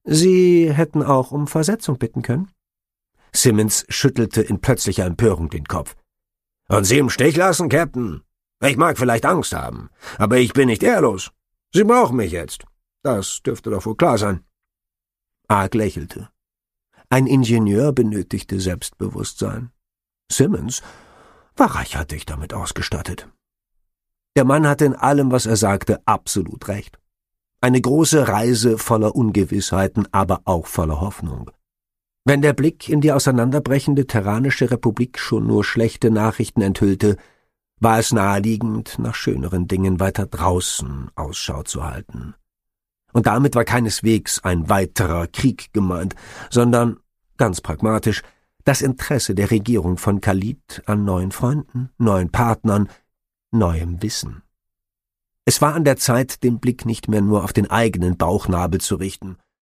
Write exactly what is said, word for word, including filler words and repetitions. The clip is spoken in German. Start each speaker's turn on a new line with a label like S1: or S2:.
S1: Sie hätten auch um Versetzung bitten können? Simmons schüttelte in plötzlicher Empörung den Kopf. »Und Sie im Stich lassen, Captain? Ich mag vielleicht Angst haben, aber ich bin nicht ehrlos. Sie brauchen mich jetzt. Das dürfte doch wohl klar sein.« Ark lächelte. Ein Ingenieur benötigte Selbstbewusstsein. Simmons war reichhaltig damit ausgestattet. Der Mann hatte in allem, was er sagte, absolut recht. Eine große Reise voller Ungewissheiten, aber auch voller Hoffnung. Wenn der Blick in die auseinanderbrechende Terranische Republik schon nur schlechte Nachrichten enthüllte, war es naheliegend, nach schöneren Dingen weiter draußen Ausschau zu halten. Und damit war keineswegs ein weiterer Krieg gemeint, sondern, ganz pragmatisch, das Interesse der Regierung von Khalid an neuen Freunden, neuen Partnern, neuem Wissen. Es war an der Zeit, den Blick nicht mehr nur auf den eigenen Bauchnabel zu richten,